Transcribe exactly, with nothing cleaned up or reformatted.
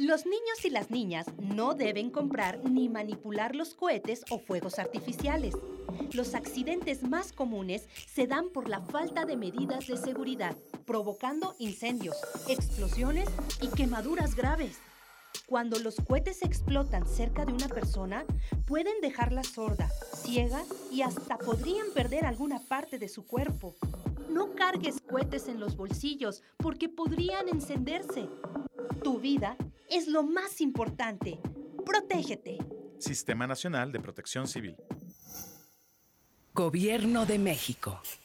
Los niños y las niñas no deben comprar ni manipular los cohetes o fuegos artificiales. Los accidentes más comunes se dan por la falta de medidas de seguridad, provocando incendios, explosiones y quemaduras graves. Cuando los cohetes explotan cerca de una persona, pueden dejarla sorda, ciega y hasta podrían perder alguna parte de su cuerpo. No cargues cohetes en los bolsillos porque podrían encenderse. Tu vida es lo más importante. ¡Protégete! Sistema Nacional de Protección Civil. Gobierno de México.